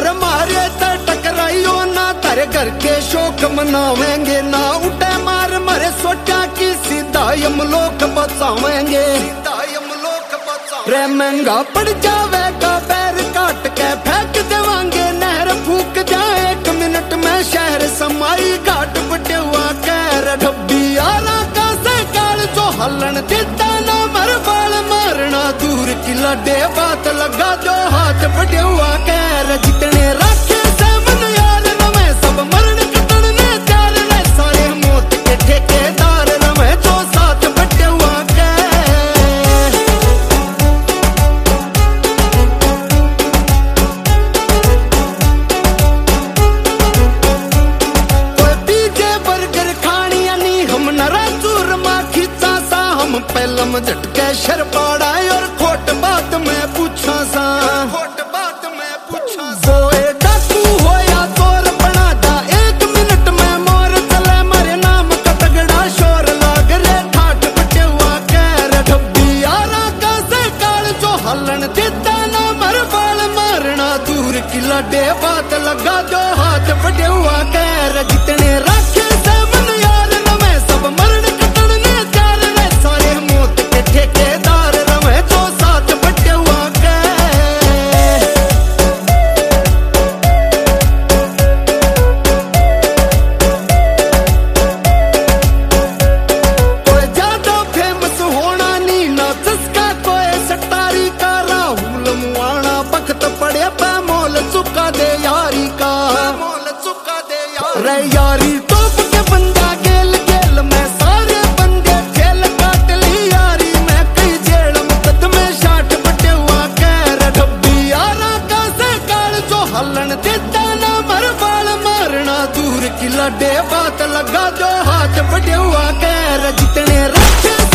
मार मारे तो टकराइयो ना, तेरे घर के शौक मनावेंगे ना। उठे मार मारे सोचा कि सीधा यमलोक बचावेंगे, रे महंगा पड़ जावेगा बैर काट के फेंक देवांगे नहर। फूक जाए 1 मिनट में शहर समाई, घाट बटेवा कैर ढब्बी आला का से काल जो हलन देता ना। मर बाल मारना दूर की लडे बात लगा जो हाथ बटेवा कैर। जितने राखे से मन यार रवे सब मरण कटन ने चार रे, सारे मौत के ठेकेदार रवे जो साथ बटेवा पहलम झटके शरपाड़ा और खोट बात में पूछा सा, सोए डाकू हो या चोर बना दा 1 मिनट में मोर चले। मारे नाम का तगड़ा शोर लाग रे, ठाठ बटेवा कैर ढब्बी आरा का से काल जो हलन देता ना। मर बाल मारना दूर की लडे बात लगा जो हाथ बटेवा कैर। जितने राखे से मन यार रवे सब मरण कटन ने चार रे, सारे मौत के ठेकेदार रवे जो साथ बटेवा कोई ज्यादा फेमस होना नी ना जिसका कोई सटारी का। राहुल मुआना वक्त पड़े पे मोल चुका दे यारी का, रे यारी टोप के बंदा गेल गेल में सारे बंदे जेल काट ली यारी में। कई जेल मुकदमे 60 बटेवा कैर ढब्बी आरा का से काल जो हलन देता ना। मर बाल मारना दूर की लडे बात लगा जो हाथ बटेवा कैर। जितने रखे